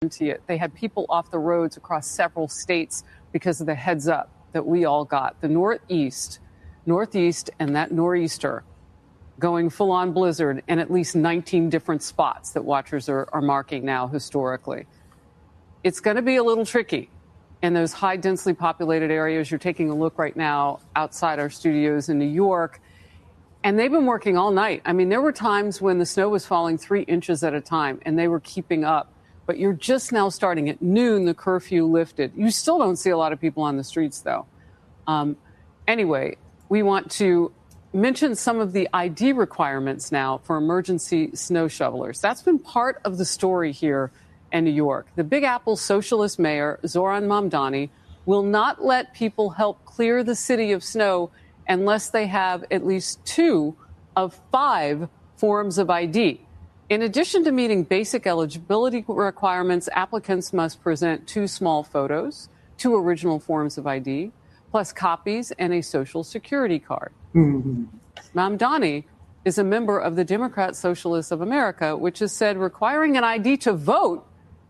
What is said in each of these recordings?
They had people off the roads across several states because of the heads up that we all got. The Northeast, and that nor'easter going full on blizzard in at least 19 different spots that watchers are marking now historically. It's going to be a little tricky in those high densely populated areas. You're taking a look right now outside our studios in New York, and they've been working all night. I mean, there were times when the snow was falling 3 inches at a time and they were keeping up. But you're just now starting at noon, the curfew lifted. You still don't see a lot of people on the streets, though. Anyway, we want to mention some of the ID requirements now for emergency snow shovelers. That's been part of the story here in New York. The Big Apple socialist mayor, Zohran Mamdani, will not let people help clear the city of snow unless they have at least 2 of 5 forms of ID. In addition to meeting basic eligibility requirements, applicants must present 2 small photos, 2 original forms of ID, plus copies and a social security card. Mm-hmm. Mamdani is a member of the Democrat Socialists of America, which has said requiring an ID to vote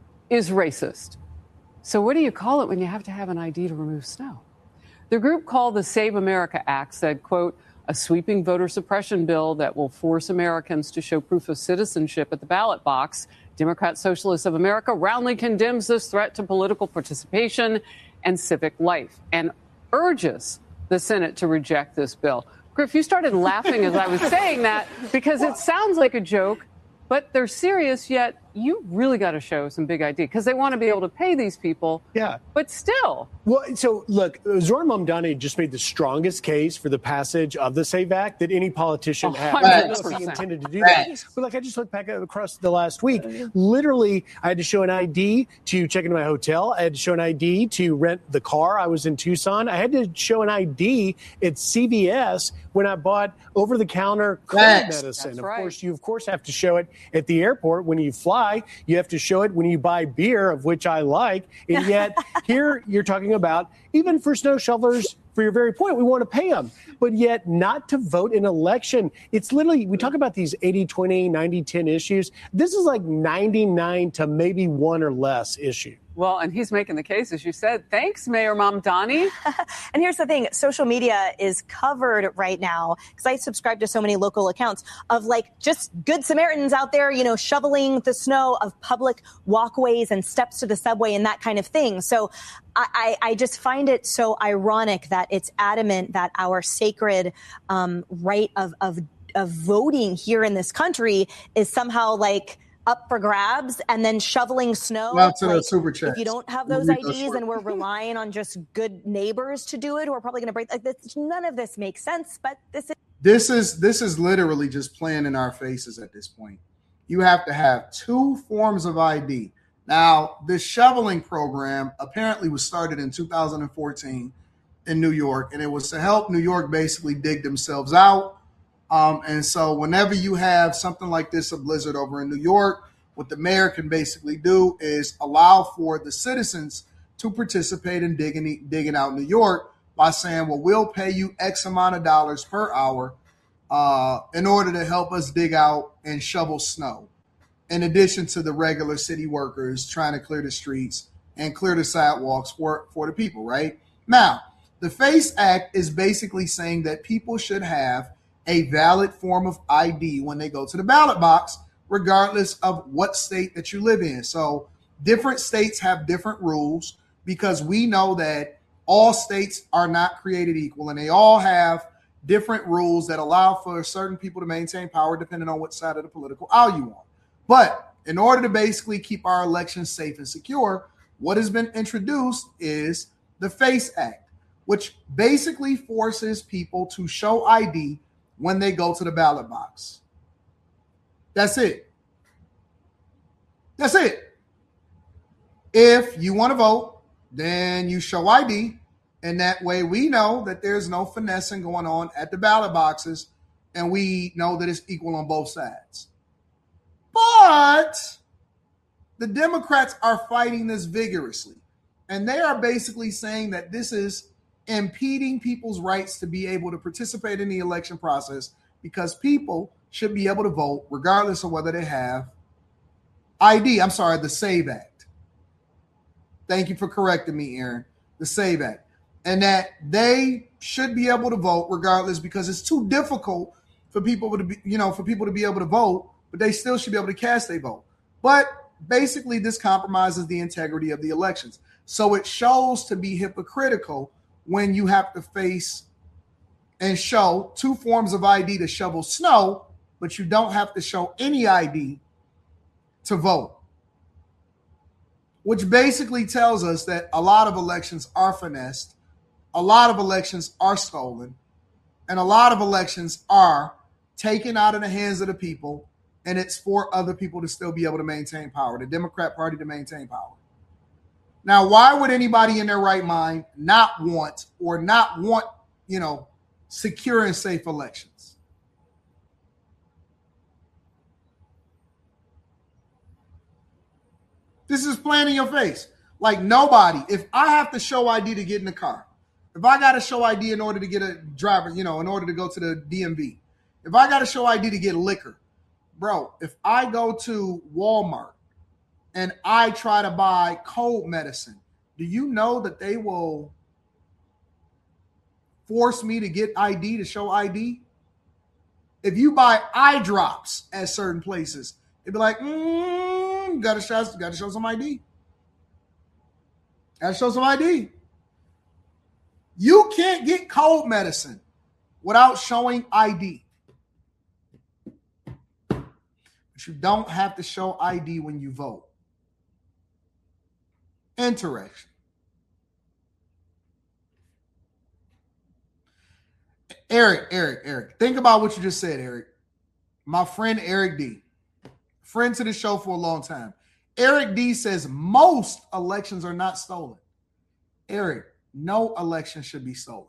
is racist. So what do you call it when you have to have an ID to remove snow? The group called the Save America Act said, quote, a sweeping voter suppression bill that will force Americans to show proof of citizenship at the ballot box. Democrat Socialists of America roundly condemns this threat to political participation and civic life and urges the Senate to reject this bill. Griff, you started laughing as I was saying that because it sounds like a joke, but they're serious, yet you really got to show some big ID because they want to be able to pay these people. Yeah. But still. Well, so look, Zohran Mamdani just made the strongest case for the passage of the SAVE Act that any politician has. I don't know if he intended to do that. But like I just looked back across the last week, literally I had to show an ID to check into my hotel. I had to show an ID to rent the car. I was in Tucson. I had to show an ID at CVS when I bought over-the-counter cold medicine. Of course, you have to show it at the airport when you fly. You have to show it when you buy beer, of which I like. And yet here you're talking about, even for snow shovelers, for your very point, we want to pay them. But yet not to vote in election. It's literally, we talk about these 80-20, 90-10 issues. This is like 99 to maybe 1 or less issue. Well, and he's making the case, as you said. Thanks, Mayor Mamdani. And here's the thing. Social media is covered right now, because I subscribe to so many local accounts of like just good Samaritans out there, you know, shoveling the snow of public walkways and steps to the subway and that kind of thing. So I just find it so ironic that it's adamant that our sacred right of voting here in this country is somehow like up for grabs, and then shoveling snow. Well, to the super chat. If you don't have those IDs and we're relying on just good neighbors to do it, we're probably going to break like this. None of this makes sense, but this is literally just playing in our faces at this point. You have to have 2 forms of ID. Now, this shoveling program apparently was started in 2014 in New York, and it was to help New York basically dig themselves out. And so whenever you have something like this, a blizzard over in New York, what the mayor can basically do is allow for the citizens to participate in digging out New York by saying, well, we'll pay you X amount of dollars per hour in order to help us dig out and shovel snow, in addition to the regular city workers trying to clear the streets and clear the sidewalks for the people, right? Now, the FACE Act is basically saying that people should have a valid form of ID when they go to the ballot box, regardless of what state that you live in. So different states have different rules because we know that all states are not created equal, and they all have different rules that allow for certain people to maintain power depending on what side of the political aisle you on. But in order to basically keep our elections safe and secure, what has been introduced is the FACE Act, which basically forces people to show ID when they go to the ballot box. That's it. That's it. If you want to vote, then you show ID, and that way we know that there's no finessing going on at the ballot boxes, and we know that it's equal on both sides. But the Democrats are fighting this vigorously, and they are basically saying that this is impeding people's rights to be able to participate in the election process, because people should be able to vote regardless of whether they have ID. I'm sorry, the SAVE Act. Thank you for correcting me, Aaron. The SAVE Act. And that they should be able to vote regardless, because it's too difficult for people to be, to be able to vote, but they still should be able to cast a vote. But basically, this compromises the integrity of the elections. So it shows to be hypocritical when you have to face and show two forms of ID to shovel snow, but you don't have to show any ID to vote. Which basically tells us that a lot of elections are finessed, a lot of elections are stolen, and a lot of elections are taken out of the hands of the people, and it's for other people to still be able to maintain power, the Democrat Party to maintain power. Now, why would anybody in their right mind not want, secure and safe elections? This is playing in your face. Like, nobody, if I have to show ID to get in the car, if I got to show ID in order to get a driver, in order to go to the DMV, if I got to show ID to get liquor, bro, if I go to Walmart and I try to buy cold medicine, do you know that they will force me to get ID to show ID? If you buy eye drops at certain places, it'd be like, gotta show some ID. Gotta show some ID. You can't get cold medicine without showing ID. But you don't have to show ID when you vote. Interesting. Eric. Think about what you just said, Eric. My friend Eric D. Friend to the show for a long time. Eric D says most elections are not stolen. Eric, no election should be stolen.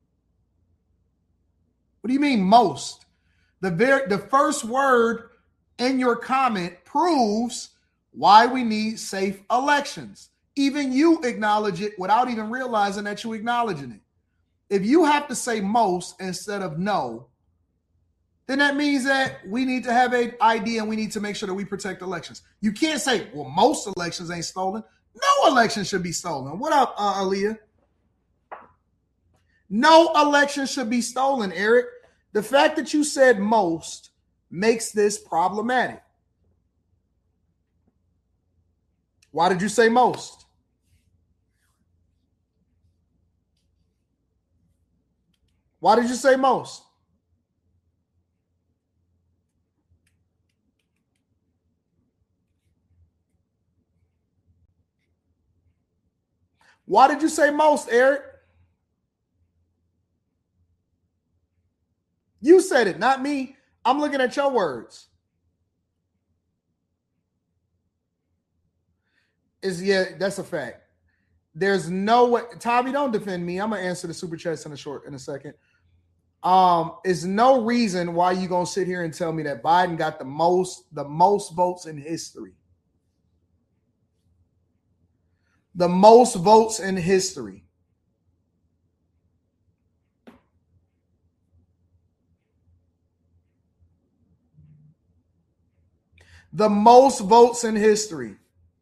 What do you mean most? The first word in your comment proves why we need safe elections. Even you acknowledge it without even realizing that you're acknowledging it. If you have to say most instead of no, then that means that we need to have an ID and we need to make sure that we protect elections. You can't say, well, most elections ain't stolen. No election should be stolen. What up, Aaliyah? No election should be stolen, Eric. The fact that you said most makes this problematic. Why did you say most? Why did you say most? Why did you say most, Eric? You said it, not me. I'm looking at your words. That's a fact. There's no way. Tommy, don't defend me. I'm gonna answer the super chats in a second. Is no reason why you gonna sit here and tell me that Biden got the most votes in history. The most votes in history. The most votes in history.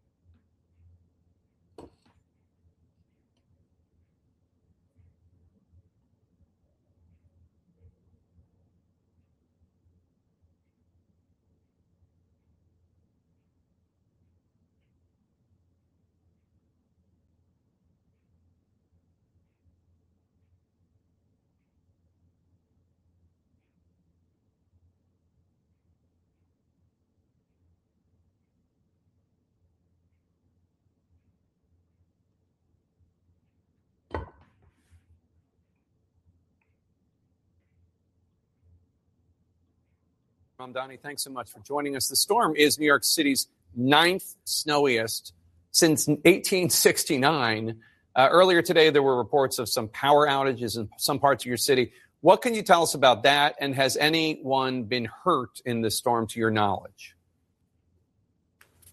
Mamdani, thanks so much for joining us. The storm is New York City's 9th snowiest since 1869. Earlier today, there were reports of some power outages in some parts of your city. What can you tell us about that? And has anyone been hurt in the storm to your knowledge?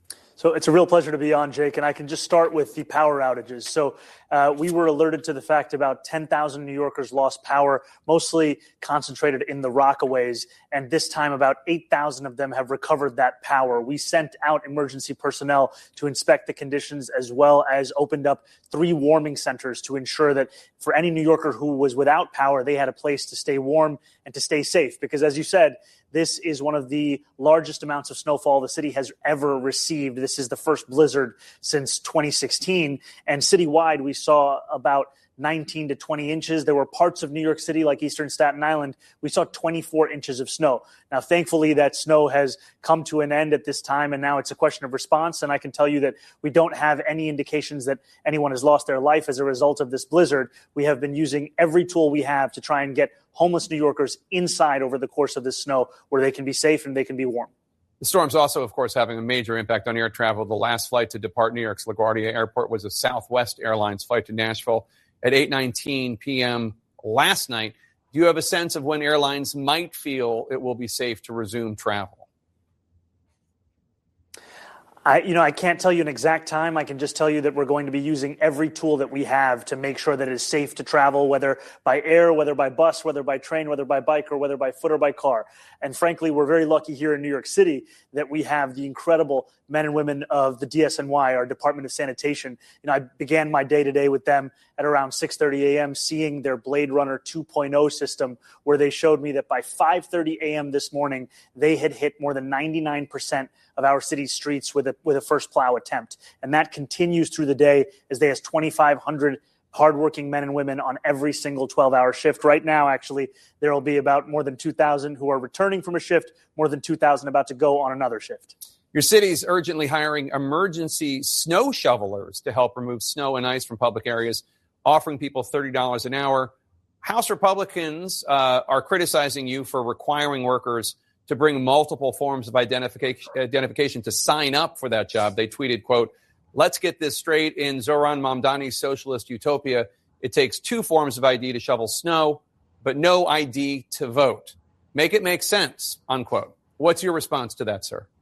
So it's a real pleasure to be on, Jake, and I can just start with the power outages. So we were alerted to the fact about 10,000 New Yorkers lost power, mostly concentrated in the Rockaways, and this time about 8,000 of them have recovered that power. We sent out emergency personnel to inspect the conditions, as well as opened up 3 warming centers to ensure that for any New Yorker who was without power, they had a place to stay warm and to stay safe. Because as you said, this is one of the largest amounts of snowfall the city has ever received. This is the first blizzard since 2016. And citywide, we saw about 19 to 20 inches. There were parts of New York City, like eastern Staten Island, we saw 24 inches of snow. Now, thankfully, that snow has come to an end at this time, and now it's a question of response. And I can tell you that we don't have any indications that anyone has lost their life as a result of this blizzard. We have been using every tool we have to try and get homeless New Yorkers inside over the course of this snow where they can be safe and they can be warm. The storm's also, of course, having a major impact on air travel. The last flight to depart New York's LaGuardia Airport was a Southwest Airlines flight to Nashville at 8:19 p.m. last night. Do you have a sense of when airlines might feel it will be safe to resume travel? I can't tell you an exact time. I can just tell you that we're going to be using every tool that we have to make sure that it is safe to travel, whether by air, whether by bus, whether by train, whether by bike, or whether by foot or by car. And frankly, we're very lucky here in New York City that we have the incredible men and women of the DSNY, our Department of Sanitation. I began my day today with them at around 6:30 a.m., seeing their Blade Runner 2.0 system, where they showed me that by 5:30 a.m. this morning, they had hit more than 99% of our city's streets with a first plow attempt. And that continues through the day as they have 2,500 hardworking men and women on every single 12-hour shift. Right now, actually, there will be about more than 2,000 who are returning from a shift, more than 2,000 about to go on another shift. Your city's urgently hiring emergency snow shovelers to help remove snow and ice from public areas, offering people $30 an hour. House Republicans are criticizing you for requiring workers to bring multiple forms of identification to sign up for that job. They tweeted, quote, "Let's get this straight. In Zohran Mamdani's socialist utopia, it takes 2 forms of ID to shovel snow, but no ID to vote. Make it make sense," unquote. What's your response to that, sir?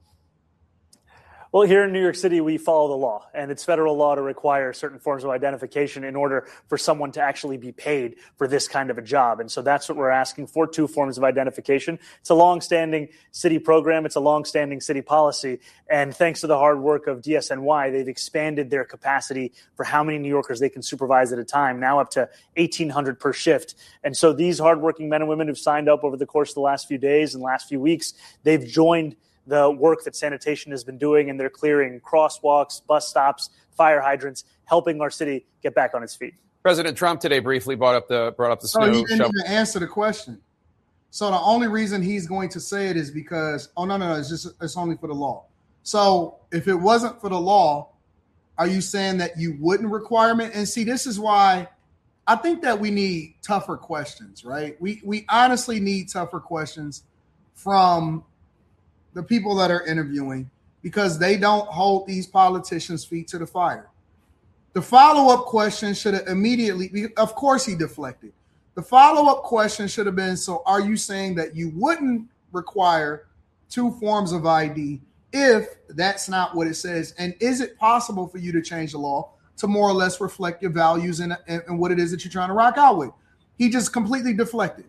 Well, here in New York City, we follow the law, and it's federal law to require certain forms of identification in order for someone to actually be paid for this kind of a job. And so that's what we're asking for, 2 forms of identification. It's a longstanding city program. It's a longstanding city policy. And thanks to the hard work of DSNY, they've expanded their capacity for how many New Yorkers they can supervise at a time, now up to 1,800 per shift. And so these hardworking men and women who've signed up over the course of the last few days and last few weeks, they've joined the work that sanitation has been doing, and they're clearing crosswalks, bus stops, fire hydrants, helping our city get back on its feet. President Trump today briefly brought up the snow. He didn't even answer the question. So the only reason he's going to say it is because, it's only for the law. So if it wasn't for the law, are you saying that you wouldn't requirement? And see, this is why I think that we need tougher questions, right? We honestly need tougher questions from the people that are interviewing, because they don't hold these politicians' feet to the fire. The follow-up question should have immediately, of course he deflected. The follow-up question should have been, so are you saying that you wouldn't require 2 forms of ID if that's not what it says? And is it possible for you to change the law to more or less reflect your values and what it is that you're trying to rock out with? He just completely deflected.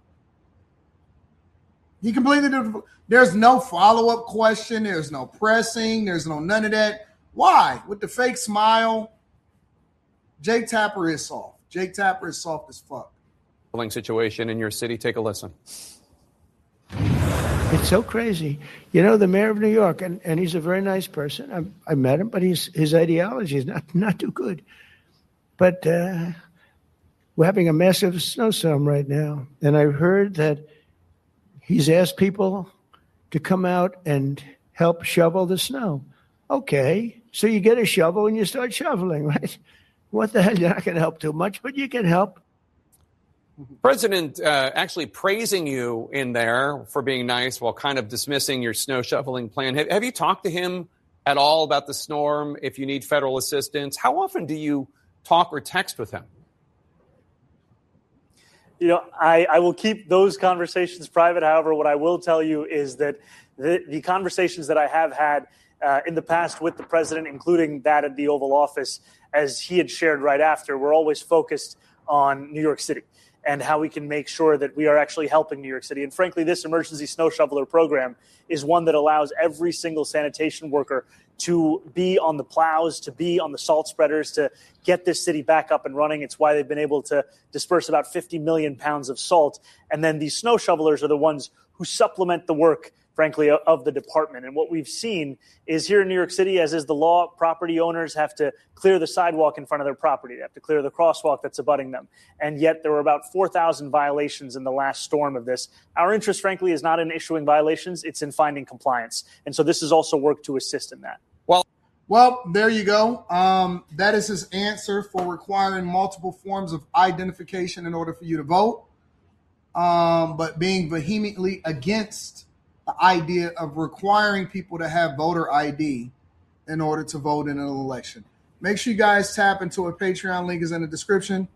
There's no follow-up question. There's no pressing. There's no none of that. Why? With the fake smile. Jake Tapper is soft. Jake Tapper is soft as fuck. Situation in your city. Take a listen. It's so crazy. The mayor of New York, and he's a very nice person. I met him, but his ideology is not too good. But we're having a massive snowstorm right now, and I've heard that he's asked people to come out and help shovel the snow. Okay, so you get a shovel and you start shoveling, right? What the hell? You're not going to help too much, but you can help. President actually praising you in there for being nice while kind of dismissing your snow shoveling plan. Have you talked to him at all about the storm, if you need federal assistance? How often do you talk or text with him? I will keep those conversations private. However, what I will tell you is that the conversations that I have had in the past with the president, including that at the Oval Office, as he had shared right after, we're always focused on New York City and how we can make sure that we are actually helping New York City. And frankly, this emergency snow shoveler program is one that allows every single sanitation worker to be on the plows, to be on the salt spreaders, to get this city back up and running. It's why they've been able to disperse about 50 million pounds of salt. And then these snow shovelers are the ones who supplement the work, frankly, of the department. And what we've seen is here in New York City, as is the law, property owners have to clear the sidewalk in front of their property. They have to clear the crosswalk that's abutting them. And yet there were about 4,000 violations in the last storm of this. Our interest, frankly, is not in issuing violations. It's in finding compliance. And so this is also work to assist in that. Well, there you go. That is his answer for requiring multiple forms of identification in order for you to vote, but being vehemently against the idea of requiring people to have voter ID in order to vote in an election. Make sure you guys tap into a Patreon link is in the description.